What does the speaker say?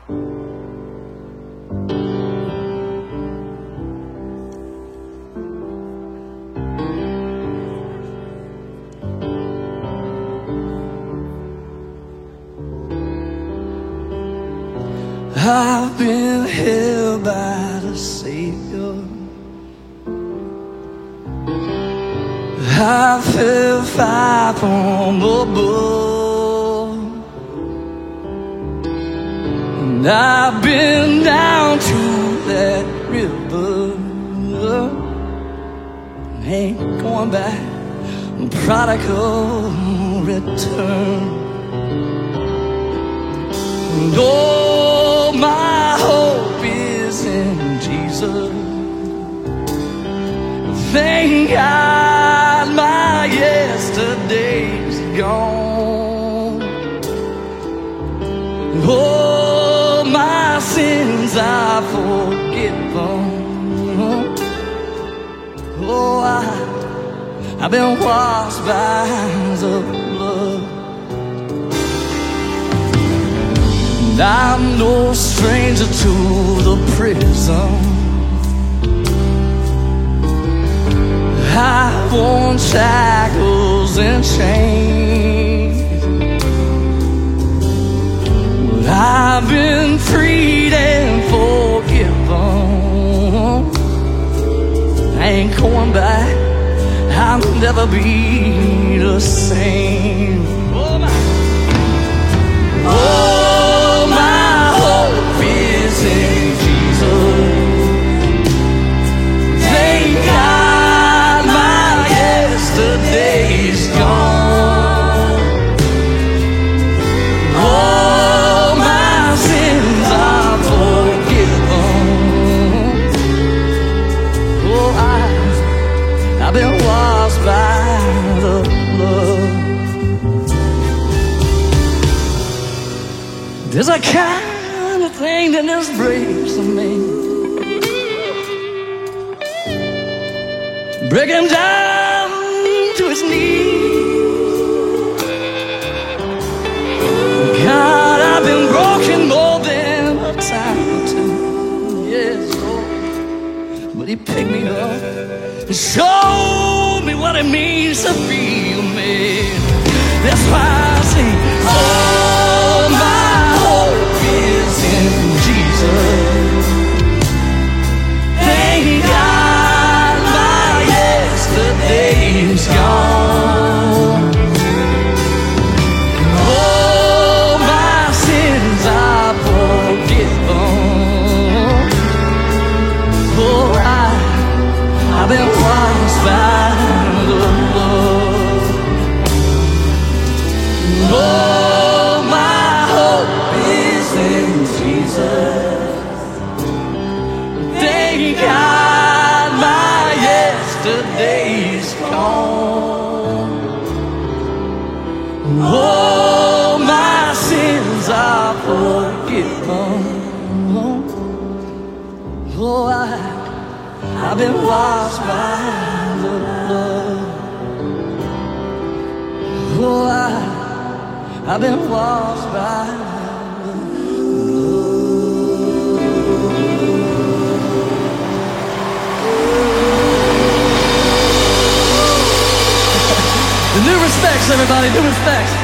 I've been held by the Savior. I felt fire from above, and I've been down to that river, and ain't going back. Prodigal return. And oh, my hope is in Jesus. Thank God my yesterday's gone. Oh, my sins are forgiven. Oh, I've been washed by the blood. And I'm no stranger to the prison. I've worn shackles and chains, but I've been freed and forgiven. I ain't going back. I'll never be the same. Oh, my hope is in Jesus. Thank God my yesterday's gone. All my sins are forgiven. Oh, I've been washed by the blood. There's a kind of thing that just breaks a man, break him down to his knees. God, I've been broken more than a time or two. Yes, Lord. But He picked me up and showed me what it means to be a man. That's why I sing, oh, my hope is in Jesus. Thank God my yesterday's gone. Oh, my sins are forgiven. Oh, I've been washed by the blood. Oh, my hope is in Jesus. Thank God my yesterday's gone. Oh, my sins are forgiven. Oh, I've been washed by the blood. Oh, I've been washed by the blood. New respects, everybody, new respects.